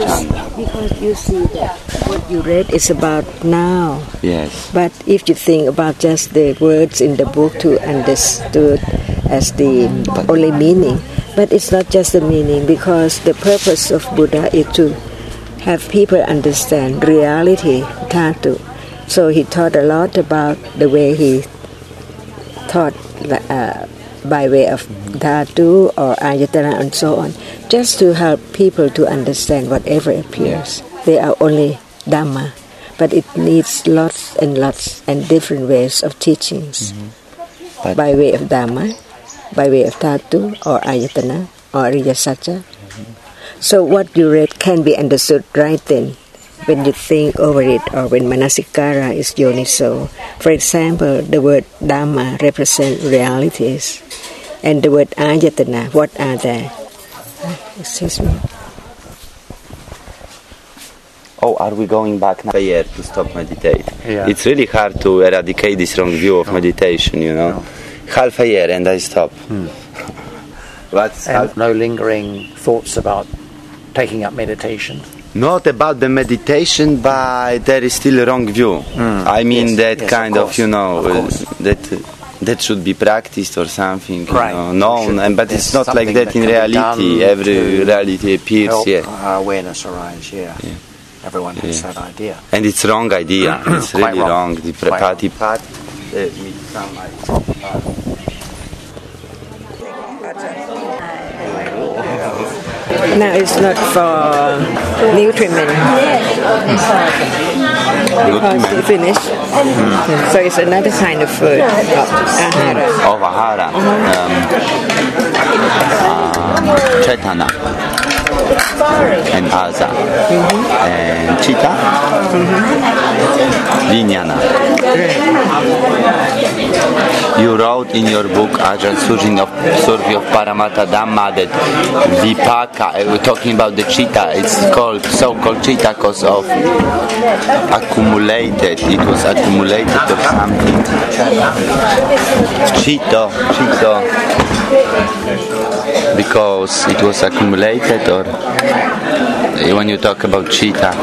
understand. Because you see that what you read is about now. Yes. But if you think about just the words in the book to understood as the only meaning, but it's not just the meaning, because the purpose of Buddha is to have people understand reality, dhatu. So he taught a lot about the way he taught by way of dhatu or ayatana and so on, just to help people to understand whatever appears. They are only Dhamma, but it needs lots and different ways of teachings. By way of Dhamma, by way of dhatu or ayatana or Ariya Satya. So what you read can be understood right then when you think over it, or when manasikara is yoniso. For example, the word Dhamma represents realities, and the word ayatana, what are they? Excuse me. Oh, are we going back now? Here to stop meditate. Yeah. It's really hard to eradicate this wrong view of meditation, you know. No. Half a year and I stop. And no lingering thoughts about taking up meditation? Not about the meditation, but there is still a wrong view. I mean kind of, you know, that should be practiced or something, you know, known, but it's not like that in reality. Every reality appears, help our awareness arise, Everyone has that idea. And it's wrong idea. It's really wrong. The Pratipat. Now it's not for nutriment because you finish. So it's another kind of food of ahara. Chaitana and Aza and Chitta, Vijnana. You wrote in your book Ajahn Survey of Paramattha Dhamma that Vipaka, we're talking about the Chitta, it's called so-called Chitta because of accumulated, it was accumulated or something. Chitta, because it was accumulated, or when you talk about Chitta?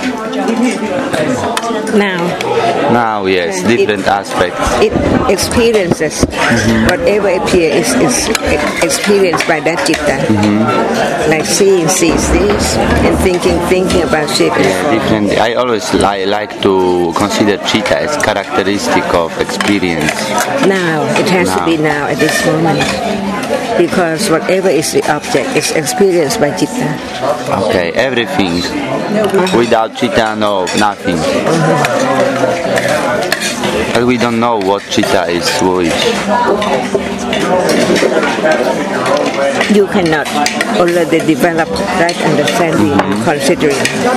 Now, yes, different aspects. It experiences whatever appears is experienced by that Chitta. Like seeing sees this, and thinking about shape and form. Different. I always like to consider Chitta as characteristic of experience. Now, it has to be now at this moment. Because whatever is the object is experienced by Chitta. Okay, everything. Without Chitta, no, nothing. But we don't know what Chitta is which. You cannot already develop right understanding and considering.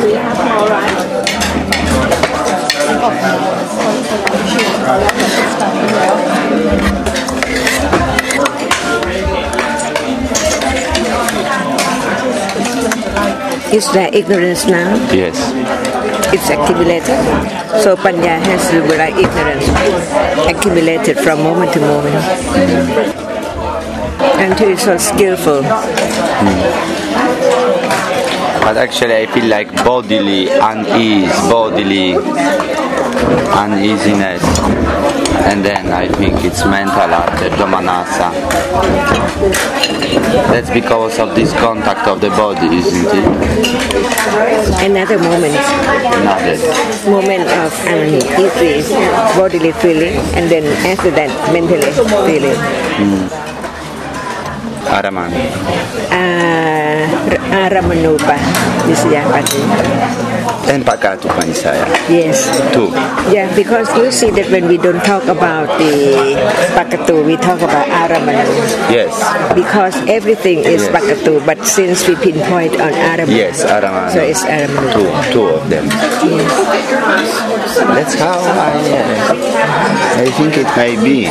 Is there ignorance now? Yes. It's accumulated. So Panya has to be like ignorance, accumulated from moment to moment. Until it's so skillful. But actually I feel like bodily uneasiness. And then I think it's mental after Domanassa. That's because of this contact of the body, isn't it? Another moment of easy bodily feeling, and then after that mentally feeling. Araman. Aramanupa Visyapati. And Pakatupanisaya. Yes. Two. Yeah, because you see that when we don't talk about the Pakatu, we talk about Aramanu. Yes. Because everything is Pakatu, but since we pinpoint on Aramanu. Yes, Aramanu. So it's Aramanu. Two of them. Yes. That's how I think it may be.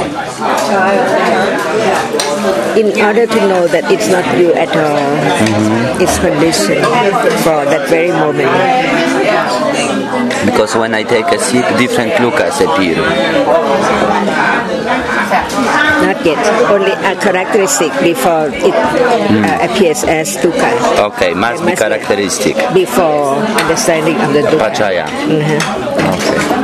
In order to know that it's not you at all, it's conditioned for that very moment. Because when I take a seat, different lukas appear. Not yet. Only a characteristic before it appears as dukkha. Okay, must be characteristic. Before understanding of the dukkha. Pachaya. Okay.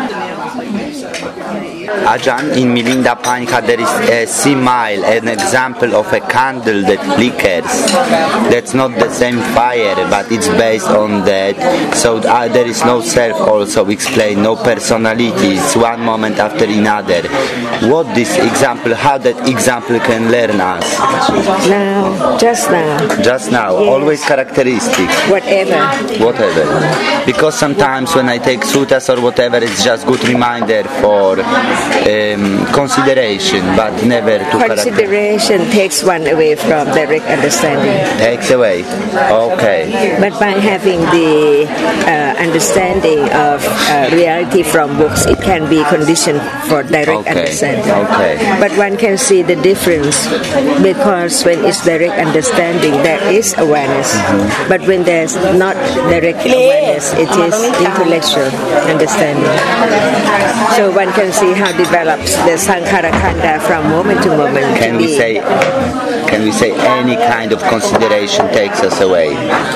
Ajahn, in Milinda Pancha there is a simile, an example of a candle that flickers. That's not the same fire, but it's based on that. So there is no self also explained, no personality. It's one moment after another. What this example, how that example can learn us? Now, just now. Just now, yes. Always characteristic. Whatever. Because sometimes when I take suttas or whatever, it's just good reminder for consideration, but never to consideration takes one away from direct understanding. Takes away. Okay. But by having the understanding of reality from books, it can be conditioned for direct understanding. Okay. But one can see the difference because when it's direct understanding, there is awareness. But when there's not direct awareness, it is intellectual understanding. So one can see how develops the sankhara khanda from moment to moment. Can we say any kind of consideration takes us away?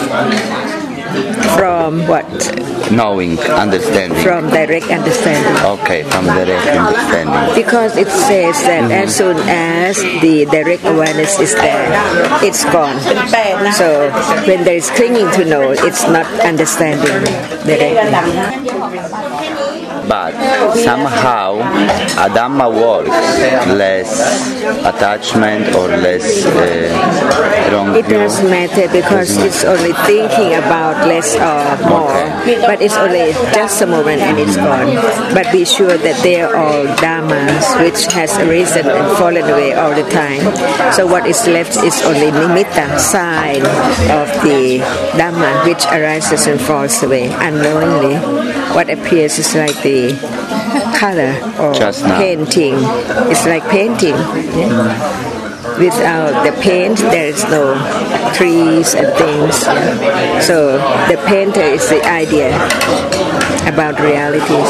From what? Knowing, understanding. From direct understanding. Okay, from direct understanding. Because it says that as soon as the direct awareness is there, it's gone. So when there is clinging to know, it's not understanding directly. But somehow Adhamma works less attachment or less wrong It doesn't matter because it's only thinking about less or more. But it's only just a moment and it's gone. But be sure that they are all dhammas which has arisen and fallen away all the time. So what is left is only nimitta, sign of the dhamma which arises and falls away unknowingly. What appears is like the color or painting. It's like painting. Without the paint, there is no trees and things. So the painter is the idea about realities.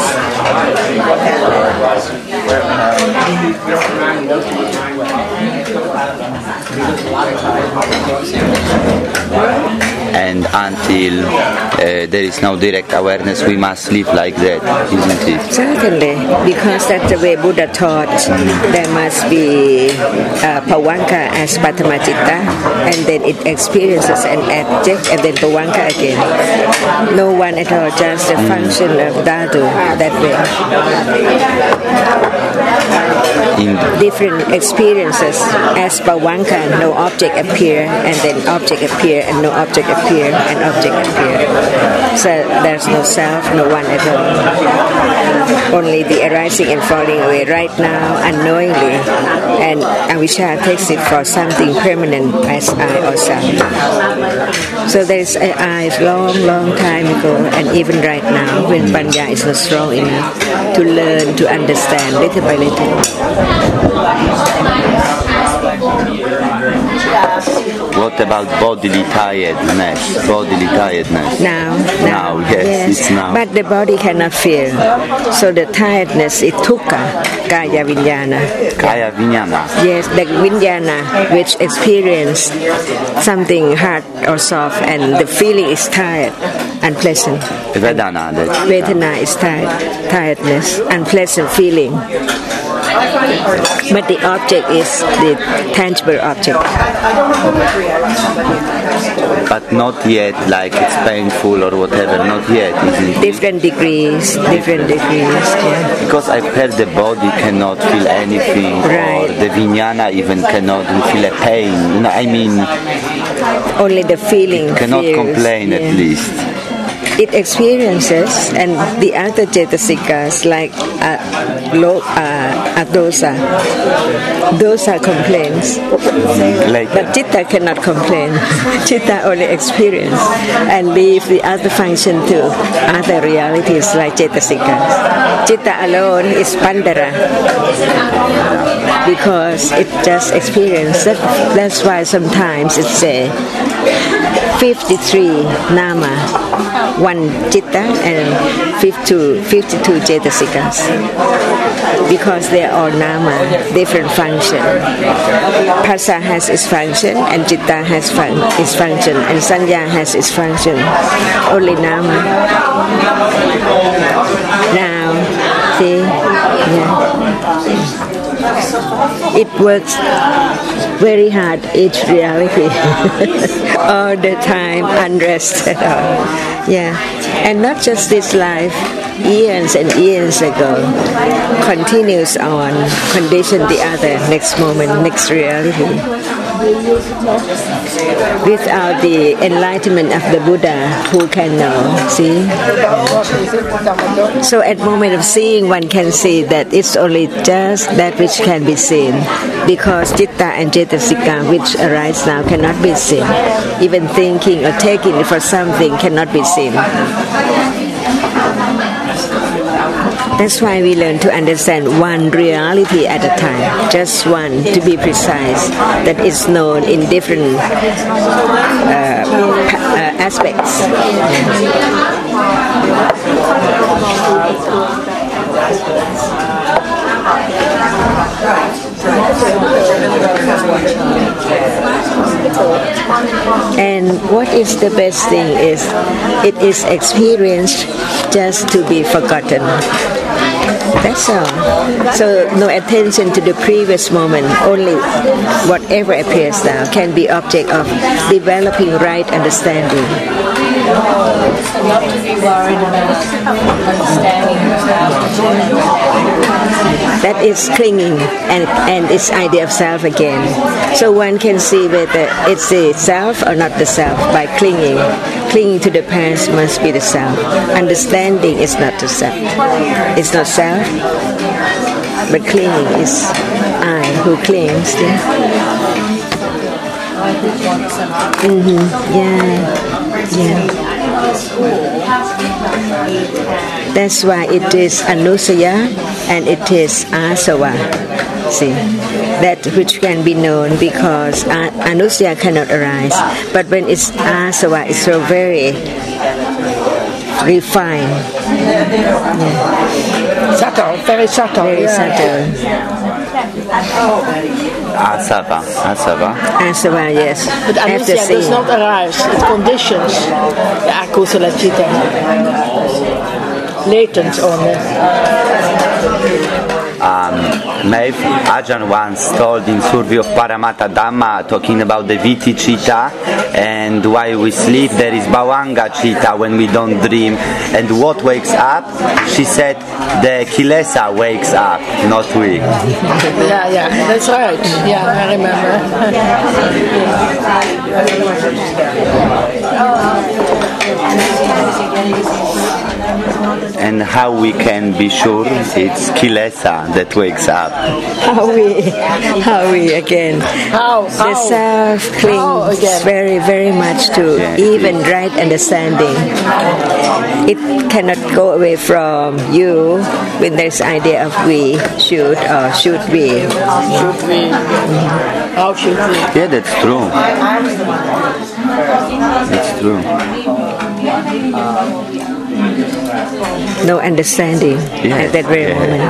And until there is no direct awareness, we must live like that, isn't it? Certainly, because that's the way Buddha taught. There must be pavanka as patamacitta, and then it experiences an object, and then pavanka again. No one at all, just a function of dhatu that way. In different experiences as pavanka, no object appear, and then object appear, and no object appear, and object appear. So there's no self, no one at all. Only the arising and falling away right now, unknowingly, and avijja takes it for something permanent as I or self. So there is I long time ago, and even right now, when panya is not strong enough to learn, to understand little by little. What about bodily tiredness? Now, yes, it's now. But the body cannot feel. So the tiredness is dukkha, kaya vinyana. Kaya vinyana. Yes, the vinyana which experience something hard or soft, and the feeling is tired, unpleasant. Vedana is tiredness, unpleasant feeling. But the object is the tangible object. But not yet, like it's painful or whatever, not yet, isn't it? Different degrees, yeah. Because I've heard the body cannot feel anything, right. Or the vijnana even cannot feel a pain. No, I mean, only the feeling cannot feels, complain at least. It experiences, and the other cetasikas like dosa. Dosa complains, but citta cannot complain. Citta only experience and leave the other function to other realities like cetasikas. Citta alone is pandara because it just experiences. That's why sometimes it's a 53 nama, 1 citta and 52 cetasikas, because they are all nama, different function. Phassa has its function, and citta has its function, and sanya has its function. Only nama. Now, see, it works very hard, each reality, all the time, unrest at all. Yeah, and not just this life, years and years ago, continues on, condition the other, next moment, next reality. Without the enlightenment of the Buddha, who can know? See? So at moment of seeing, one can see that it's only just that which can be seen, because citta and cetasika which arise now cannot be seen. Even thinking or taking for something cannot be seen. That's why we learn to understand one reality at a time, just one, to be precise, that is known in different aspects. And what is the best thing is, it is experienced just to be forgotten. That's all. So no attention to the previous moment, only whatever appears now can be object of developing right understanding. Not to be worried about understanding. That is clinging and its idea of self again. So one can see whether it's the self or not the self by clinging. Clinging to the past must be the self. Understanding is not the self. It's not self, but clinging is I who clings. Yeah. That's why it is anusaya and it is asava. See, that which can be known, because anusaya cannot arise. But when it's asava, it's so very refined. Subtle, very subtle. Very subtle. Asava, yes. But anusaya does not arise. It conditions the akusala citta. Latent only. Maeve, Ajahn once told in Survey of Paramattha Dhamma, talking about the Viti Citta, and while we sleep there is Bhavanga Citta when we don't dream, and what wakes up? She said the Kilesa wakes up, not we. Yeah, that's right. Yeah, I remember. And how we can be sure it's Kilesa that wakes up? How we again? The self clings very, very much to even right understanding. It cannot go away from you when there's idea of we should or should we. Should we? How should we? Yeah, that's true. It's true. No understanding at that very moment.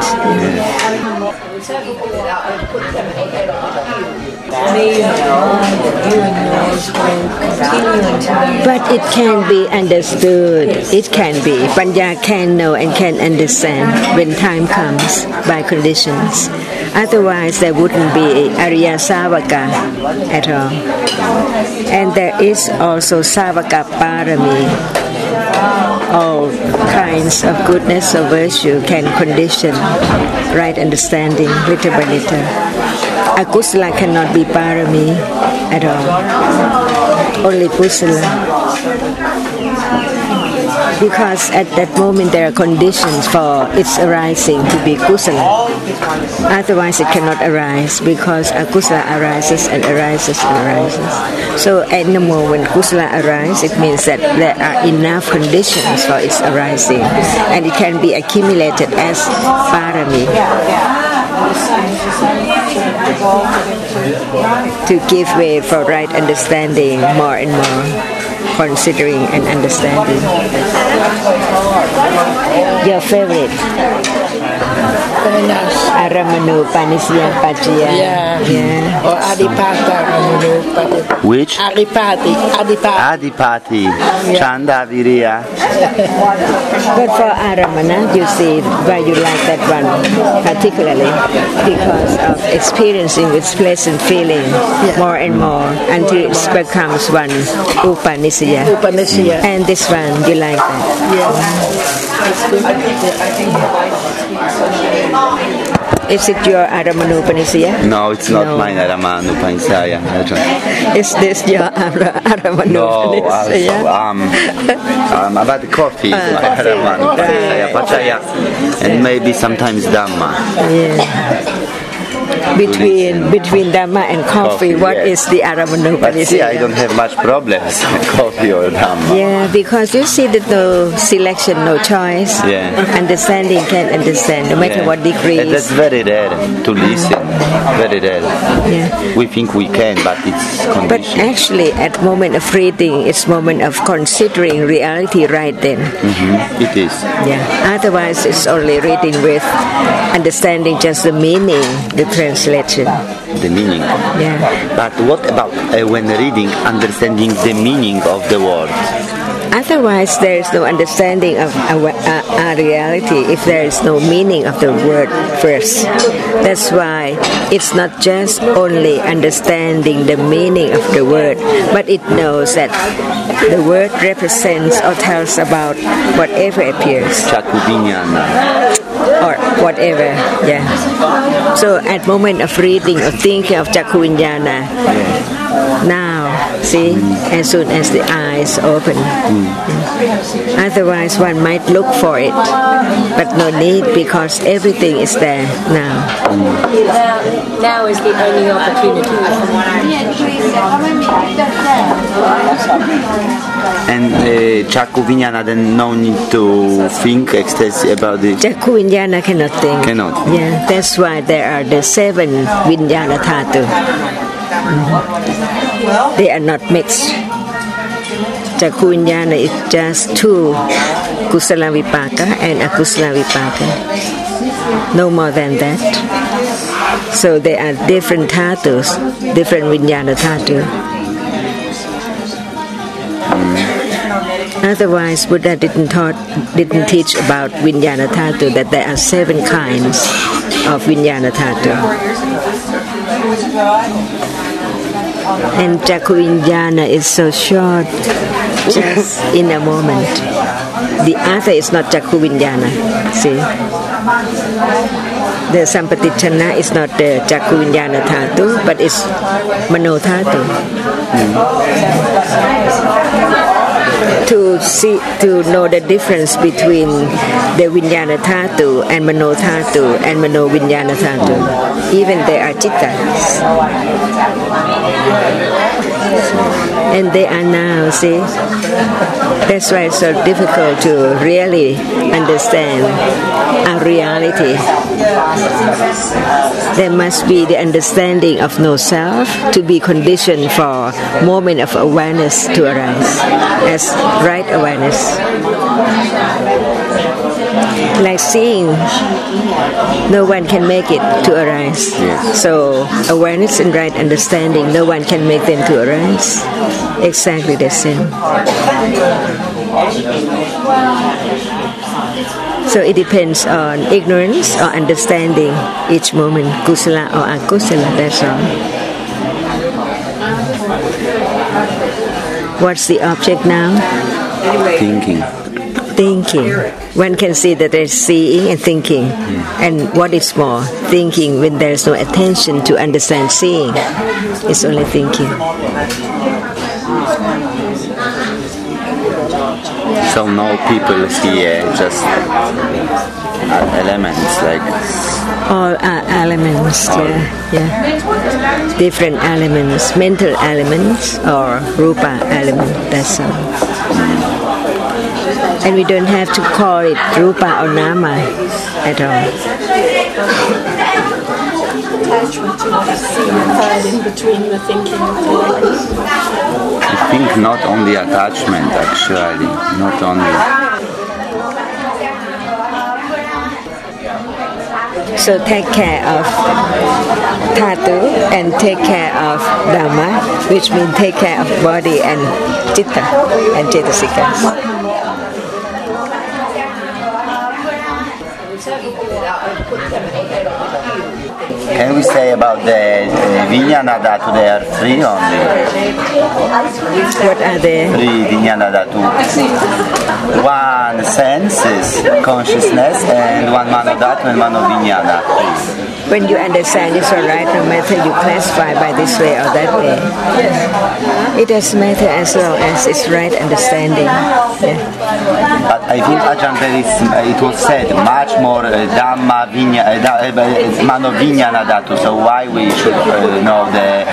But it can be understood. It can be. Panya can know and can understand when time comes by conditions. Otherwise, there wouldn't be Arya Savaka at all. And there is also Savaka Parami. All kinds of goodness or virtue can condition right understanding little by little. Akusala cannot be parami at all. Only kusala. Because at that moment there are conditions for its arising to be kusala. Otherwise it cannot arise, because akusala arises and arises and arises. So at the moment kusala arises, it means that there are enough conditions for its arising, and it can be accumulated as parami to give way for right understanding more and more. considering and understanding. Your favorite? Very nice. Aramanu Panisya Pachya. Yeah. Or Adipata. Which? Adipati. Adipati. Chanda Viriya. But for Aramana, you see why you like that one particularly, because of experiencing its pleasant feeling more and more until it becomes one Upanishya. And this one, you like that? Is it your Aramanupanishya? No, it's not mine Aramanupanishya. Is this your Aramanupanishya? No, about the coffee is my Aramanupanishya. And maybe sometimes Dhamma. Yeah. Between Dhamma and coffee, what is the Aramanupanishya? But see, I don't have much problems with coffee or Dhamma. Yeah, because you see that no selection, no choice. Understanding can understand, no matter what degree. That's very rare to listen. Very rare. We think we can, but it's conditioned. But actually, at moment of reading, it's moment of considering reality right then. It is. Yeah. Otherwise, it's only reading with understanding just the meaning, the translation. The meaning. Yeah. But what about when reading, understanding the meaning of the word? Otherwise, there is no understanding of a reality if there is no meaning of the word first. That's why it's not just only understanding the meaning of the word, but it knows that the word represents or tells about whatever appears. Cakkhu-viññāṇa. Or whatever, So at moment of reading or thinking of Cakkhu-viññāṇa, now, see, as soon as the eyes open. Otherwise, one might look for it, but no need because everything is there now. Now is the only opportunity. And Cakkhu-viññāṇa, then no need to think extensively about it. Cakkhu-viññāṇa cannot think. Cannot. Yeah, that's why there are the 7 Viññāṇa Dhatu. They are not mixed. Cakkhu-viññāṇa is just 2 Kusala Vipaka and Akusala Vipaka. No more than that. So they are different dhatus, different Viññāṇa Dhatu. Otherwise, Buddha didn't teach about Viññāṇa Dhatu, that there are 7 kinds of Viññāṇa Dhatu. And Cakkhu-viññāṇa is so short, just in a moment. The other is not Cakkhu-viññāṇa, see. The Sampatichana is not the Cakkhu-viññāṇa Dhatu, but it's Mano Dhatu. To know the difference between the Viññāṇa Dhatu and Mano Dhatu and Mano Viññāṇa Dhatu. Even they are Chittas. And they are now, see? That's why it's so difficult to really understand a reality. There must be the understanding of no self to be conditioned for moment of awareness to arise as right awareness. Like seeing, no one can make it to arise. So awareness and right understanding, no one can make them to arise. Exactly the same. So it depends on ignorance or understanding each moment, kusala or akusala, that's all. What's the object now? Thinking. One can see that there's seeing and thinking. And what is more? Thinking when there's no attention to understand seeing. It's only thinking. So now people here just elements like... All are elements, yeah. Different elements, mental elements or rupa element, that's all. And we don't have to call it Rupa or Nama at all. Attachment to what is seen and heard in between the thinking and feeling. I think not only attachment, actually, not only. So take care of Dhatu and take care of Dhamma, which means take care of body and Citta and Cetasikas. Can we say about the Vijnana Dhatu, they are three only? What are they? Three Vijnana Dhatu. One senses, consciousness, and one Mano Dhatu and Mano Vijnana. When you understand it's alright, no matter you classify by this way or that way. It doesn't matter as long as it's right understanding. Yeah. But I think Ajahn, it was said much more Dhamma Mano Vijnana Dhatu. So why we should know the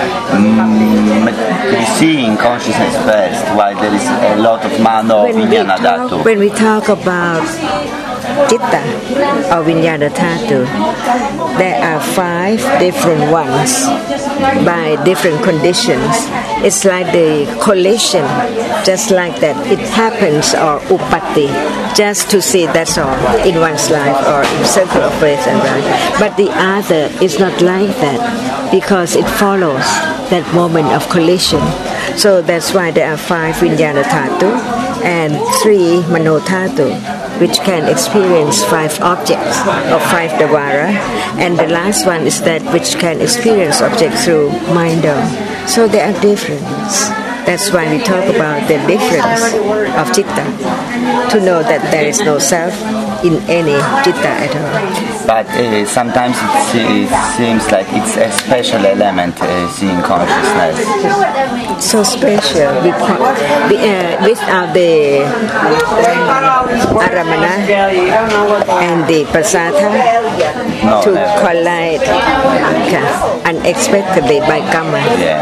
seeing consciousness first? Why there is a lot of Mano Vijnana Dhatu? When we talk about Citta or Vijnana Dhatu, there are 5 different ones by different conditions. It's like the collision, just like that. It happens or upatti, just to see, that's all, in one's life or in circle of birth and life. But the other is not like that because it follows that moment of collision. So that's why there are 5 Vijnana Dhatu and 3 Mano Dhatu, which can experience 5 objects or 5 Dvara, and the last one is that which can experience objects through mind. So there are differences. That's why we talk about the difference of Citta, to know that there is no self in any Citta at all. But sometimes it seems like it's a special element, seeing consciousness. So special, without the Aramana and the Prasada to collide unexpectedly by Kamma.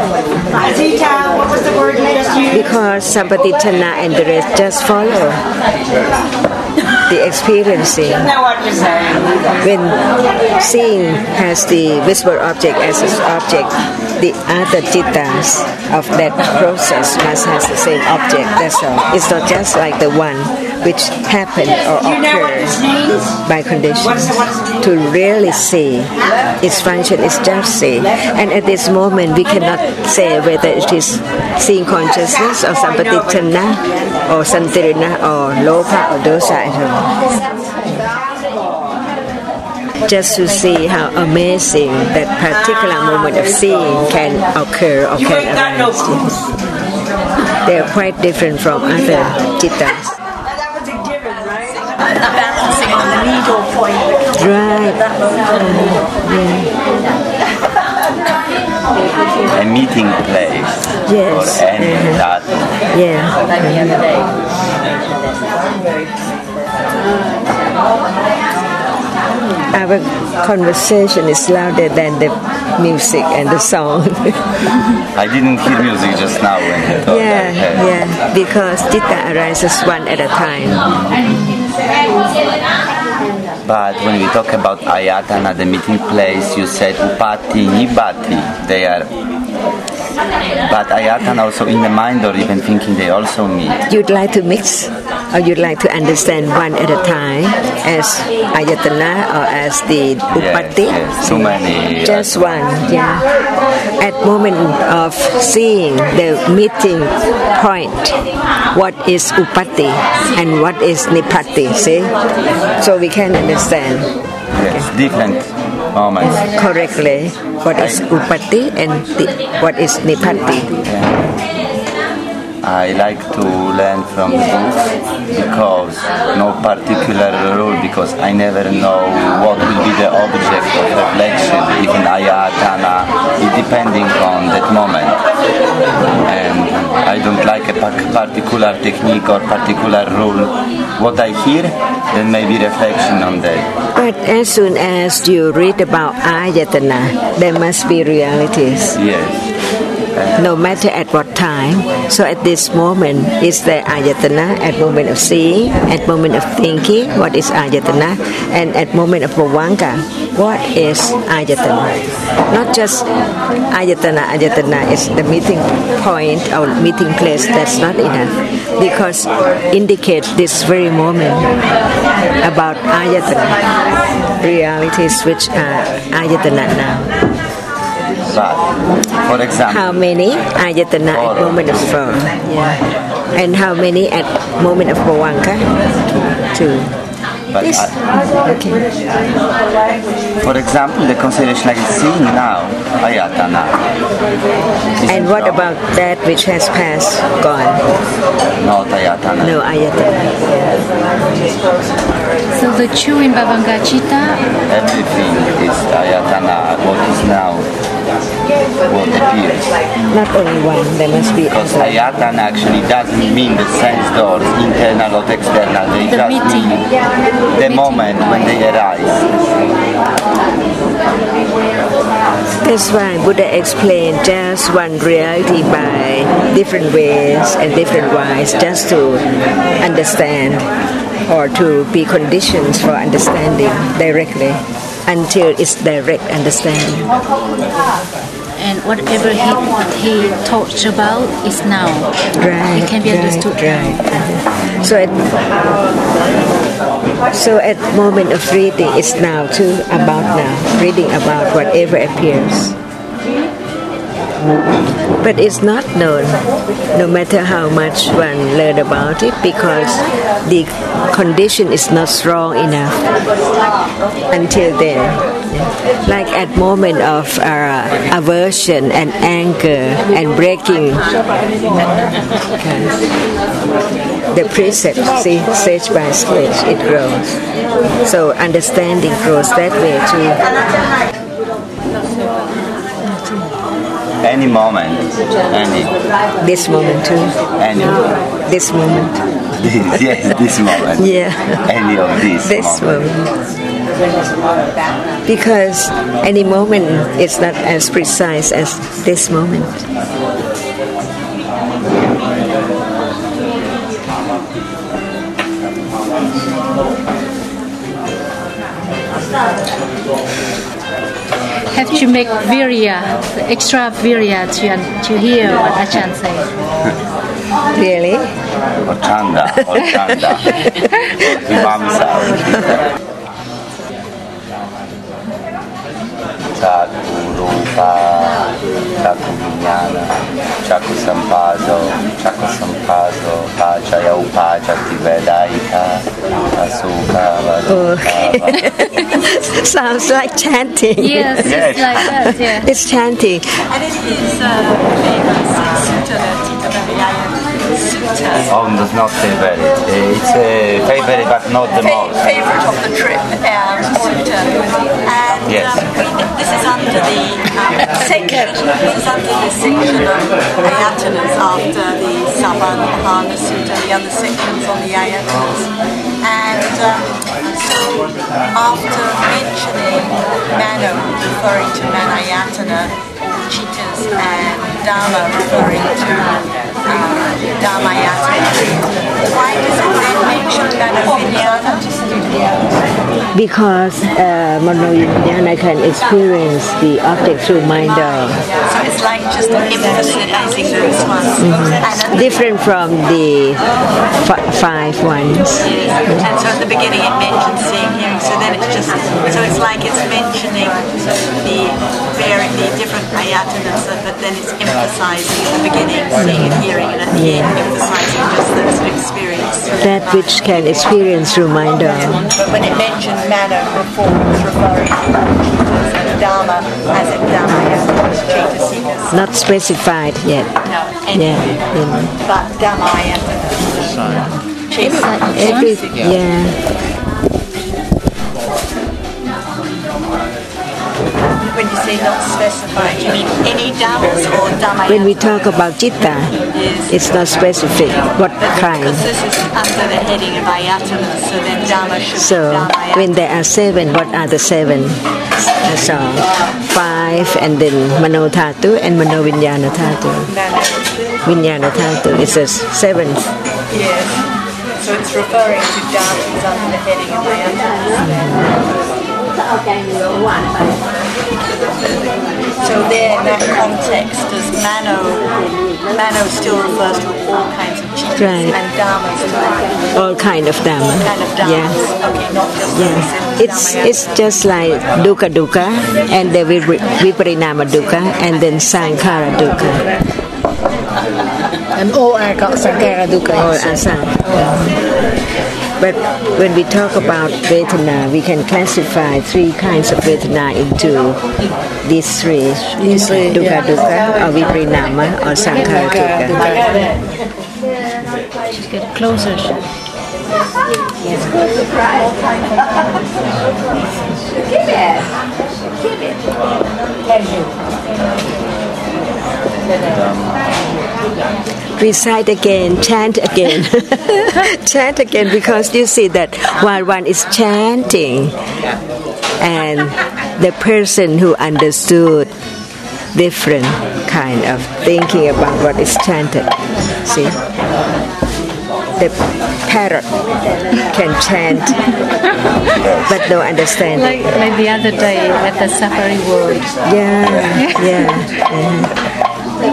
Because Sampatithana and the rest just follow the experiencing. When seeing has the visible object as its object, the other Cittas of that process must have the same object, that's all. It's not just like the one which happen or occur by conditions. To really see its function is just see. And at this moment we cannot say whether it is seeing consciousness or Sampatithana or Santirana or Loka or Dosa at all. Just to see how amazing that particular moment of seeing can occur or can arise. They are quite different from other Cittas. Balancing on the needle point. Right. A meeting place. Yes. For any Dhatu. Our conversation is louder than the music and the song. I didn't hear music just now when you told that. Because Citta arises one at a time. But when we talk about Ayatana, the meeting place, you said Upati, Nibati, they are. But Ayatana also in the mind or even thinking they also meet. You'd like to mix or you'd like to understand one at a time as Ayatana or as the Upati? Yes, too many. Just one, At moment of seeing the meeting point, what is Upati and what is Nipati, see? So we can understand. Yes, different moments. Correctly, what is Upati and what is Nipati. I like to learn from the books because no particular rule, because I never know what will be the object of reflection, even Ayatana, depending on that moment. And I don't like a particular technique or particular rule. What I hear, then maybe reflection on that. But as soon as you read about Ayatana, there must be realities. Yes. no matter at what time. So at this moment, is the ayatana at moment of seeing, at moment of thinking, what is ayatana, and at moment of bhavanka, what is ayatana? Not just ayatana is the meeting point or meeting place. That's not enough, because indicate this very moment about ayatana, realities which are ayatana now. But, for example, How many ayatana at moment of form? Yeah. And how many at moment of bhavanka? Two. but Yes. Okay. for example, the consideration like seeing now, ayatana. And what about that which has passed, gone? Not ayatana. No ayatana. So the two in Bhavangacita, Everything is ayatana. What is now, what appears. Not only one, there must be Because other. ayatana actually doesn't mean the sense doors, internal or external. They The just meeting. mean the moment when they arise. That's why Buddha explained just one reality by different ways and different whys, just to understand or to be conditions for understanding directly until it's direct understanding. and whatever he talks about is now. Right. It can be understood right. So at moment of reading, it's now too, about now, reading about whatever appears. But it's not known, no matter how much one learn about it, because the condition is not strong enough until then. Like at moment of aversion and anger and breaking the precept, see, stage by stage, it grows. So understanding grows that way too. Any moment, any. This moment too. Any. This moment. Yes, this moment. Yeah. Any of these This moments. moment. Because any moment is not as precise as this moment. Have to make virya, the extra virya to hear what Ajahn says. Really? Or chanda. Vimamsa. Chaku rupa, chaku vijnana, chaku sampaso, pachaya upachati vedaita, asuka vadukava. Sounds like chanting. Yes, it's like that, yeah. It's chanting. And it is famous Sutta, the Tita Vijaya Sutta. Oh, does not favorite. It's a favorite, but not the most. Favorite of the trip, Sutta. And Yes. this is under the section. This is under the section of ayatanas after the Savanahana Sutta, the other sections on the ayatanas. And so after mentioning Mano referring to Manayatana, Chittas, and Dhamma referring to Dhammayatana, why does it then mention Manovinyana? Because Manovinyana can experience the object through mind. So it's like just emphasizing those ones. And Different from the five ones. And so at the beginning it mentions seeing, hearing, so then it's just, so it's like it's mentioning the different ayatanas, but then it's emphasizing at the beginning seeing and hearing, and at the end emphasizing just those experience. That which can experience through mind. But when it mentions manner before, it's referring to Dharma as in Dhammayatana, Chaitasikas. Not specified yet. No, any, but Dhammayatana. When you say really not specified. You mean any dhammas or dhammayatana? When we talk about citta, it's not specific what kind. Because this is under the heading of ayatana, so then dhamma should So be dhammayatana. when there are 7, what are the 7? So 5 and then Mano Dhatu and Mano Vijnana Dhatu. Vijnana Dhatu is the 7th. Yes. So it's referring to dhammas under the heading of ayatana. So there, in that context, does Mano still refers to all kinds of chittas, Right. and dhammas to All kind of dhamma. kind of dhammas. Yeah. Okay, not just Yeah. It's just like dukkha and the viparinama dukkha and then sankhara dukkha. And all are called Sankara Dukkha. All asam. But when we talk about Vedana, we can classify 3 kinds of Vedana into these 3. Dukkha dukkha or viparinama or sankhara dukkha. Just get closer. Recite again, chant again. Chant again, because you see that while one is chanting and the person who understood different kind of thinking about what is chanted, see, the parrot can chant but no understanding. Like the other day at the Safari World. Yeah.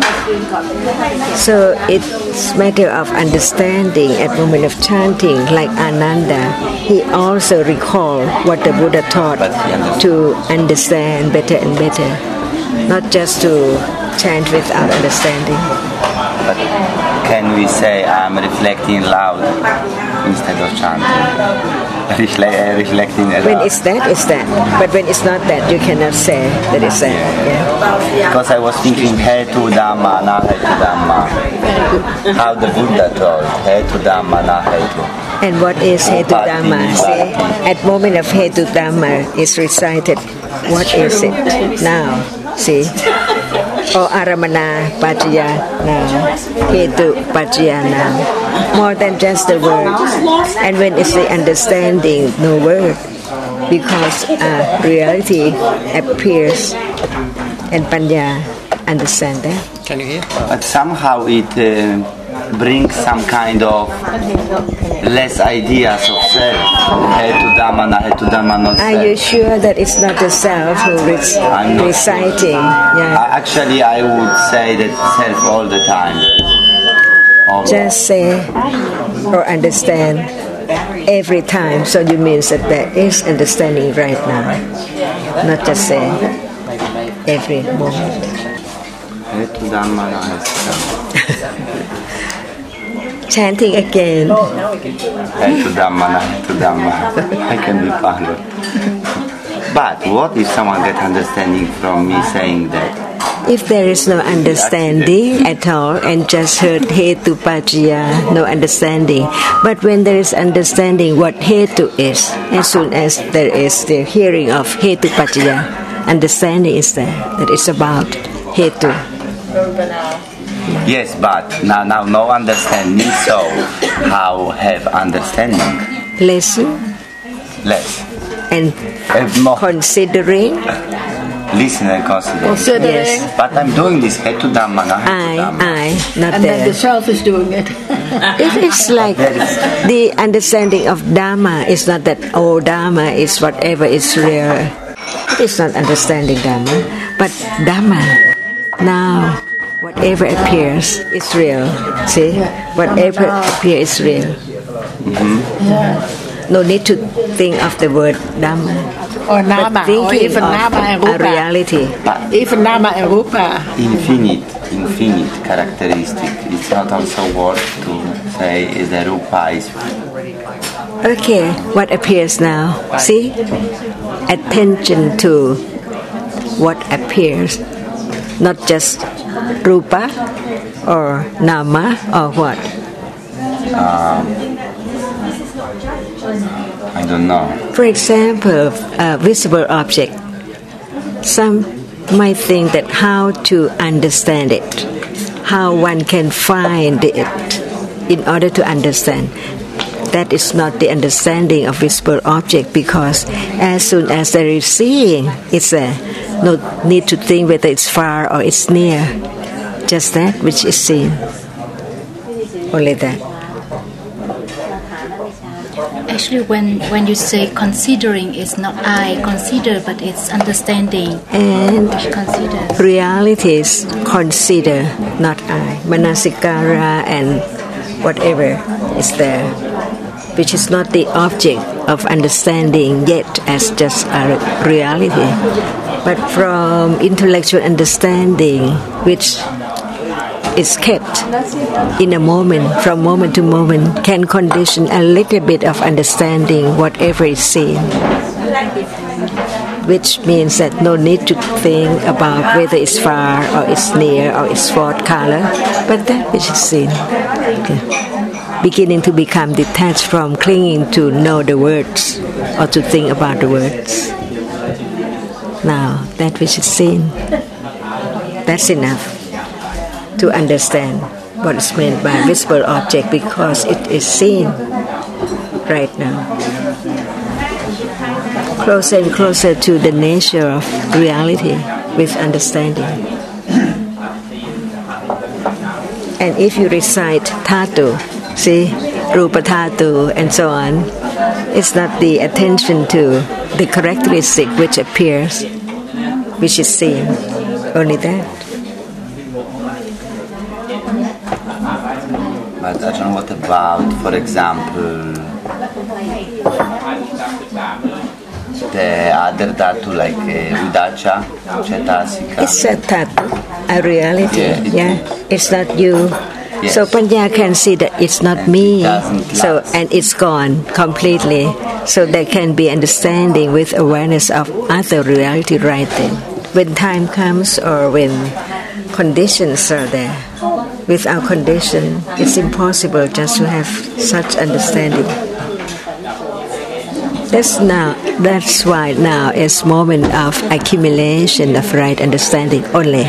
So it's matter of understanding at moment of chanting, like Ananda. He also recalled what the Buddha taught to understand better and better, not just to chant without understanding. But can we say I'm reflecting loud instead of chanting? Reflecting aloud. When it's that, it's that. But when it's not that, you cannot say that it's that. Yeah. Because I was thinking Hetu Dhamma, na Hetu Dhamma. How the Buddha taught Hetu Dhamma, na Hetu. And what is Hetu Dhamma? See, at moment of Hetu Dhamma is recited. What is it now? See, or Aramana Pajaya now, Hetu Pajaya now. More than just the word. And when it's the understanding, no word, because reality appears, and Panya understand that. Can you hear? But somehow it brings some kind of less ideas of self. Hetu Dhamma, na Hetu Dhamma, not Are you self. sure that it's not the self who is I'm not reciting? Yeah. Actually, I would say that self all the time. Just say or understand every time. So you mean that there is understanding right now, not just say every moment. Hetu Dhamma, na Hetu Dhamma. Chanting again. Hetu Dhamma, na Hetu Dhamma. I can be followed. But what if someone gets understanding from me saying that? If there is no understanding at all and just heard Hetu Pajaya, no understanding. But when there is understanding what Hetu is, as soon as there is the hearing of Hetu Pajaya, understanding is there, that is about Hetu. Yes, but now no understanding, so how have understanding? Listen Less. and More. considering. Listen and consider. Yes. But I'm doing this Hetu Dhamma, na Hetu Dhamma. I, not And then there. the self is doing it. It's like the understanding of Dhamma is not that Dhamma is whatever is real. It's not understanding Dhamma, but Dhamma now whatever appears is real. See, whatever appears is real. No need to think of the word Dhamma. Or Nama, or Thinking even of Nama and a Rupa. reality. Even Nama and Rupa. Infinite characteristic. It's not also worth to say is the Rupa is. Okay, what appears now? See? Attention to what appears, not just Rupa or Nama or what? I don't know. For example, a visible object. Some might think that how to understand it, how one can find it in order to understand. That is not the understanding of visible object, because as soon as there is seeing, it's there. No need to think whether it's far or it's near. Just that which is seen. Only that. Actually, when you say considering, it's not I consider, but it's understanding. And Consider. realities consider, not I. Manasikara and whatever is there, which is not the object of understanding yet as just a reality. But from intellectual understanding, which is kept in a moment, from moment to moment, can condition a little bit of understanding whatever is seen, which means that no need to think about whether it's far or it's near or it's fourth color, but that which is seen. Okay. Beginning to become detached from clinging to know the words or to think about the words. Now, that which is seen, that's enough to understand what is meant by visible object, because it is seen right now. Closer and closer to the nature of reality with understanding. And if you recite Thatu, see, Rupa Thatu and so on, it's not the attention to the characteristic which appears, which is seen, only that. But I don't know, what about, for example, the other Dhatu, like Udacha, Cetasika? It's a Dhatu, a reality, Yeah, it's not you. Yes. So Panya can see that it's not me, doesn't so last. and it's gone completely. So there can be understanding with awareness of other reality right then. When time comes or when conditions are there, without condition, it's impossible just to have such understanding. That's why now is moment of accumulation of right understanding only.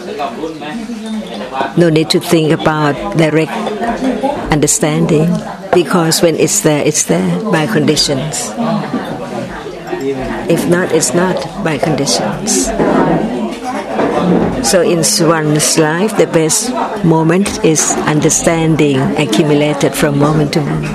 No need to think about direct understanding, because when it's there by conditions. If not, it's not by conditions. So in one's life, the best moment is understanding accumulated from moment to moment.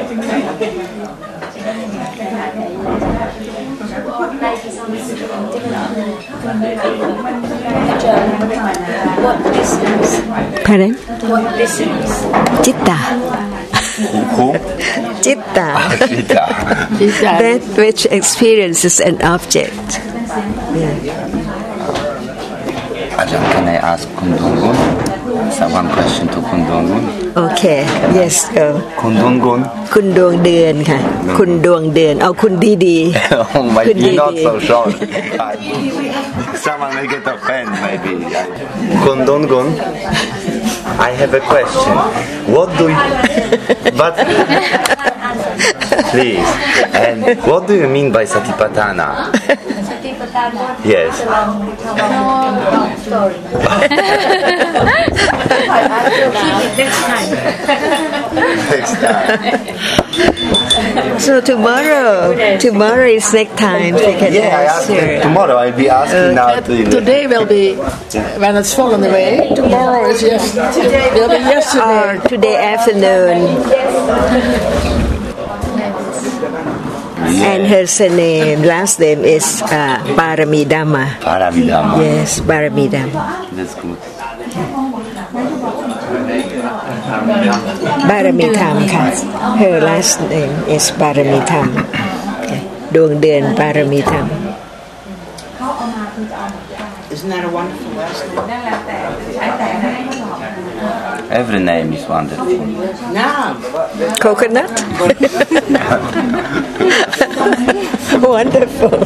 What listens? Pardon? What listens? Citta. Who? Citta. Chitta. That which experiences an object. Ajahn, can I ask Kundungun? One question to Kundungun. Okay, yes, go. Kundungun? คุณดวงเดือนค่ะ คุณดวงเดือน เอาคุณดีๆ Oh, maybe Could not be. so short. Someone may get offended, maybe. Kundungun, I have a question. What do you... But... Please. And what do you mean by Satipatthana? Yes. Next time. So tomorrow is next time. So you can Yeah, I asked answer. him tomorrow. I'll be asking now to you. Today will be when it's fallen away. Tomorrow is yesterday. Will be yesterday. Or today afternoon. And her surname, last name is Paramidhamma. Paramidhamma. Yes, Paramidhamma. That's good. Paramitham ค่ะ Her last name is Paramitham. Okay. ดวงเดือน Paramitham. Isn't that a wonderful last name? Every name is wonderful. Coconut? Wonderful.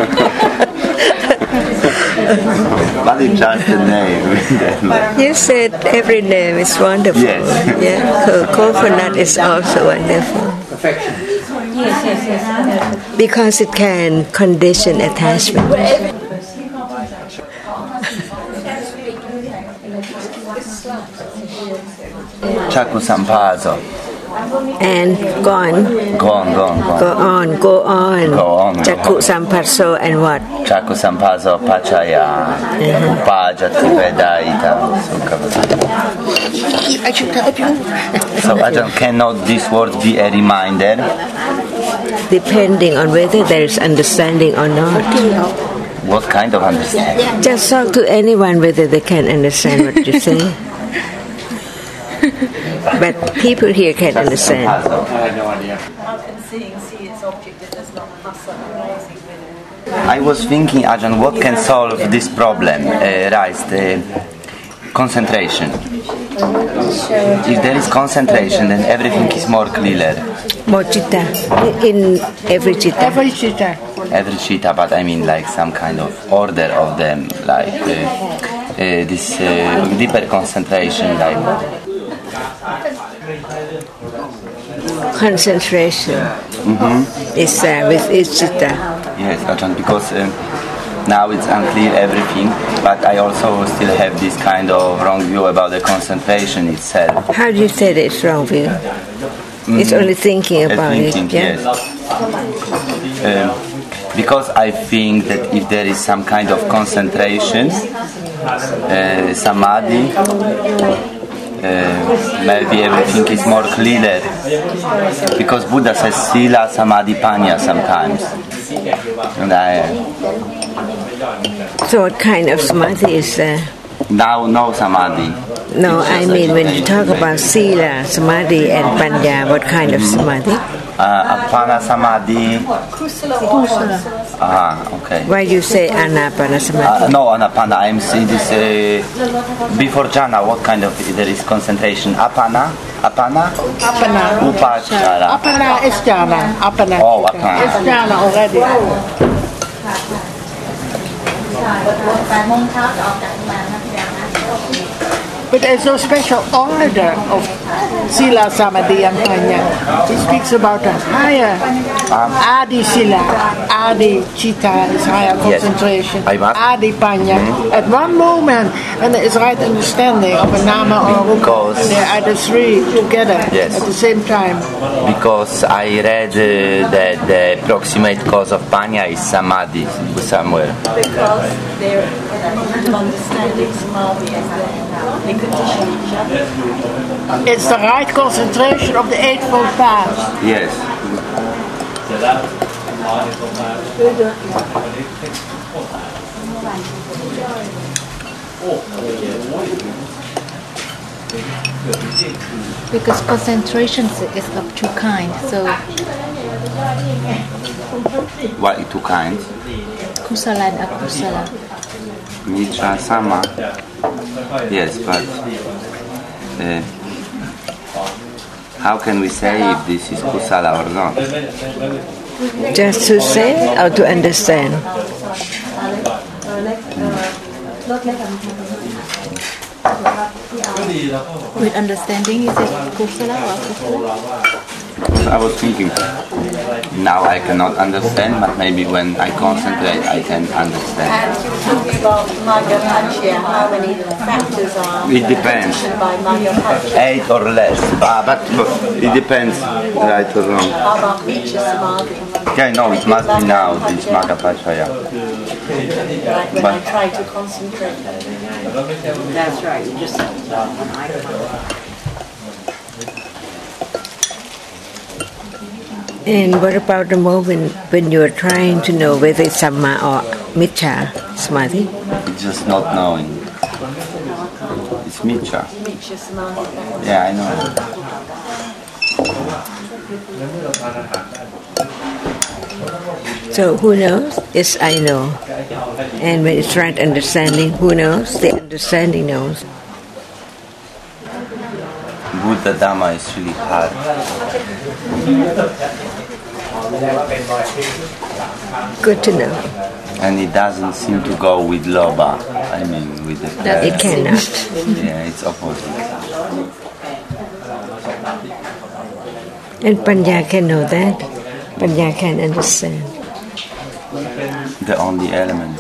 But it's just a name. You said every name is wonderful. Yes. Yeah. Coconut is also wonderful. Perfection. Because it can condition attachment. Chaku Sampaso. And go on. Go on. Go on. Chaku Sampaso and what? Chaku Sampaso, Pachaya, Upaja, Tiveda, Ita. I should help you. So, Ajahn, cannot this word be a reminder? Depending on whether there is understanding or not. What kind of understanding? Just talk to anyone whether they can understand what you say. But people here can understand. How can seeing see its object that does not pass up rising with it? I was thinking, Ajahn, what can solve this problem? Concentration. If there is concentration, then everything is more clear. More chitta. In every chitta. Every chitta. Every chitta, but I mean like some kind of order of them, like this deeper concentration, like. Concentration is with each chitta. Yes, Ajahn, because now it's unclear everything, but I also still have this kind of wrong view about the concentration itself. How do you say that it's wrong view? It's only thinking about it. Yeah? Yes. Because I think that if there is some kind of concentration, samadhi, maybe everything is more clear. Because Buddha says sila, samadhi, panya sometimes. And So what kind of samadhi is there? now no samadhi. No, I mean when you talk about sila, samadhi and panya, what kind of samadhi? Apana samadhi. Kusala. Okay. Why do you say anapana samadhi? No, anapana. I'm saying this before jhana. What kind of there is concentration? Apana. Apana. Upachara. Apana is jhana. Apana. Oh, apana. It's jhana already. But there's no special order of Sila, Samadhi and Panya. He speaks about a higher Adi Sila, Adi Chitta is higher concentration, Adi Panya. At one moment, when there is right understanding of a Nama or a Rupa, there are the three together at the same time. Because I read that the proximate cause of Panya is Samadhi somewhere. Because they're understanding Samadhi is they condition each other. It's the right concentration of the Eightfold Path. Yes. Because concentration is of two kinds. So What two kinds? kusala and akusala. Mitra Sama. Yes, but how can we say if this is kusala or not? Just to say or to understand? With understanding, is it kusala or akusala? I was thinking, now I cannot understand, but maybe when I concentrate, I can understand. And you talk about Magga Pachya, how many factors are It depends. by Magga Pachya? 8 or less, but it depends, right or wrong. How about Micha Samadhi? Yeah, no, it must be now, this Magga Pachaya. Like when I try to concentrate. That's right. You just And what about the moment when you are trying to know whether it's Samma or Miccha Samadhi? It's just not knowing. It's Micha. Micha Samadhi. Yeah, I know. So who knows? Yes, I know. And when it's right understanding, who knows? The understanding knows. Buddha Dhamma is really hard. Good to know. And it doesn't seem to go with Loba. I mean, with the It cannot. Yeah, it's opposite. And Panya can know that. Panya can understand. The only element.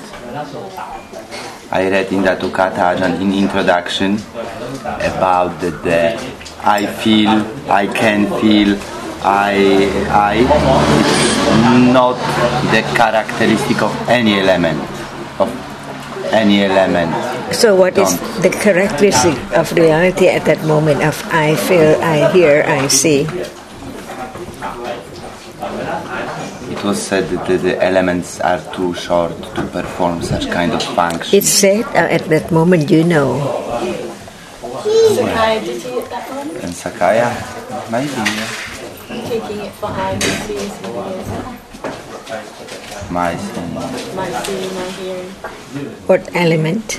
I read in the Tukata Ajahn in introduction about the I feel, I can feel, it's not the characteristic of any element. So what is the characteristic of reality at that moment of I feel, I hear, I see? It was said that the elements are too short to perform such kind of function. It's said at that moment, you know. Sakaya, did you get that one? And Sakaya? Maybe, yeah. I'm taking it for I, my seeing, My seeing. my seeing, my hearing. What element?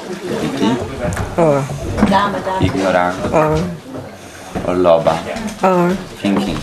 Or Ignorant. Or loba. Or Thinking.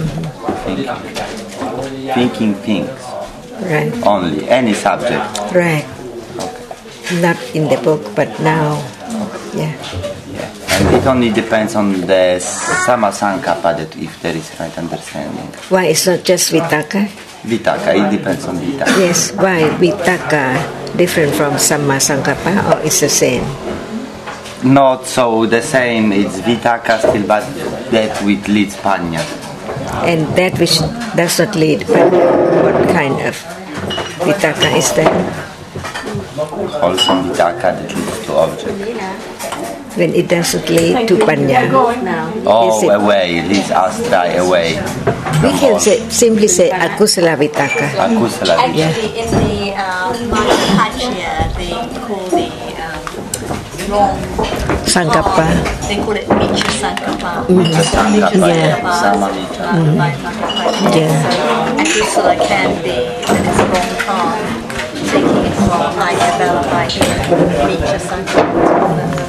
Thinking things. Right. Only. Any subject. Right. Okay. Not in the book, but now. Yeah. And it only depends on the Samasankappa, that if there is right understanding. Why it's not just Vitaka? Vitaka, it depends on Vitaka. Yes, why Vitaka different from Sammasankappa, or it's the same? Not so the same, it's Vitaka still, but that which leads Panya. And that which does not lead, but what kind of Vitaka is that? Wholesome Vitaka that leads to object. When it doesn't lead to Panya. Oh, away, leads astray away. We can simply say Akusala Vitaka. Akusala Vitaka. Actually, in the Mahapajya, they call the wrong Sankappa. They call it Miccha Sankappa. Miccha Sankappa, Yeah. Samamita. Yeah. So Akusala can be that it's wrong path, taking it from I develop, I hear, Miccha Sankappa.